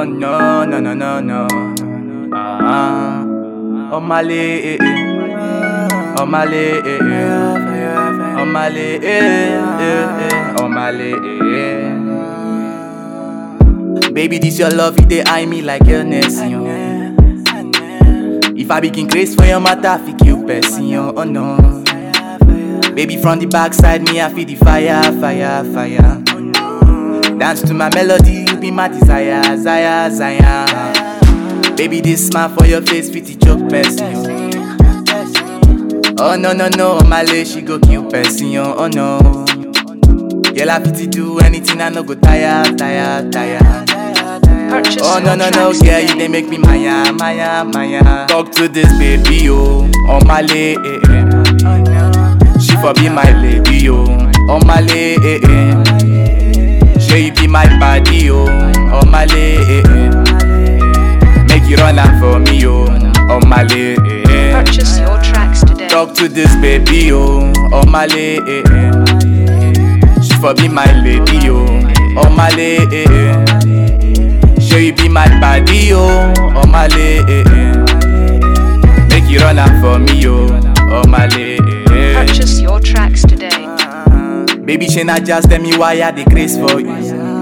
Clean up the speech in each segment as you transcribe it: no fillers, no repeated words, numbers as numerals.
Oh no, no, no, no, no. Oh Mali, oh Mali, oh Mali, oh Mali. Baby, this your love, you dey eye me like illness, yo. If I begin craze for your matter, fi kill person, yo. Oh no. Baby, from the backside, me I feel the fire, fire, fire. Dance to my melody, you be my desire, Zaya, Zaya. Baby, this smile for your face, fit the joke person, yo. Oh no, no, no, Mali, she go kill person, yo. Oh no. Girl, I fit to do anything, I no go tire, tire, tire. Oh no, no, no, girl, you dey make me maya, maya, maya. Talk to this baby, yo. Oh Mali, she for be my lady, yo. Oh Mali, she be my body, yo. Oh Mali, make you run out for me, yo. Oh Mali, Purchase your tracks today. talk to this baby, yo. Oh Mali, she for be my lady, yo. Oh Mali, she be my body, yo. Oh Mali, make you run out for me, yo. Oh Mali, Purchase your tracks today. baby, she not just tell me why I dey craze for you.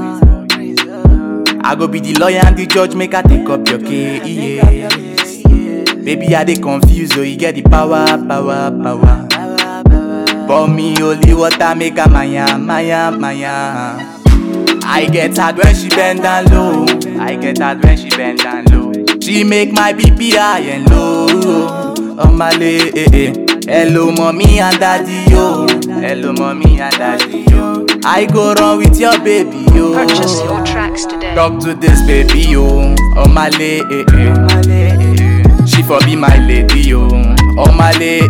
I go be the lawyer and the judge, make I take up your case. Yeah. Baby, I dey confused, so you get the power, power, power. For me, only water make a maya, maya, maya. I get hard when she bend down low. I get hard when she bend down low. She make my BP high and low. Oh Mali, hello mommy and daddy, yo. Hello mommy and daddy, yo. I go run with your baby, yo. Purchase your tracks today. Talk to this baby, yo. Oh Mali, she for be my lady, yo. Oh Mali,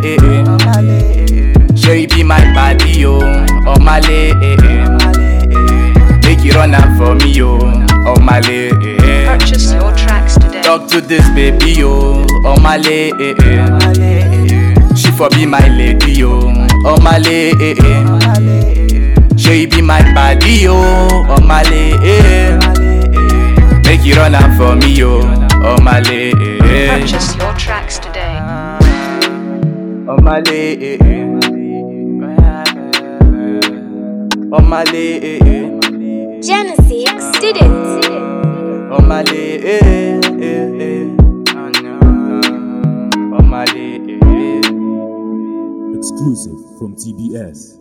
she be my body, yo. Oh Mali, make you run out for me, yo. Oh Mali, Purchase your tracks today. talk to this baby, yo. Oh Mali, she for be my lady, yo. Oh Mali, she be my body, yo. Oh Mali, make you run out for me, yo. Oh Mali, Purchase your tracks today. oh Mali, oh Mali, Genesis did it. oh Mali, oh Mali. Exclusive from TBS.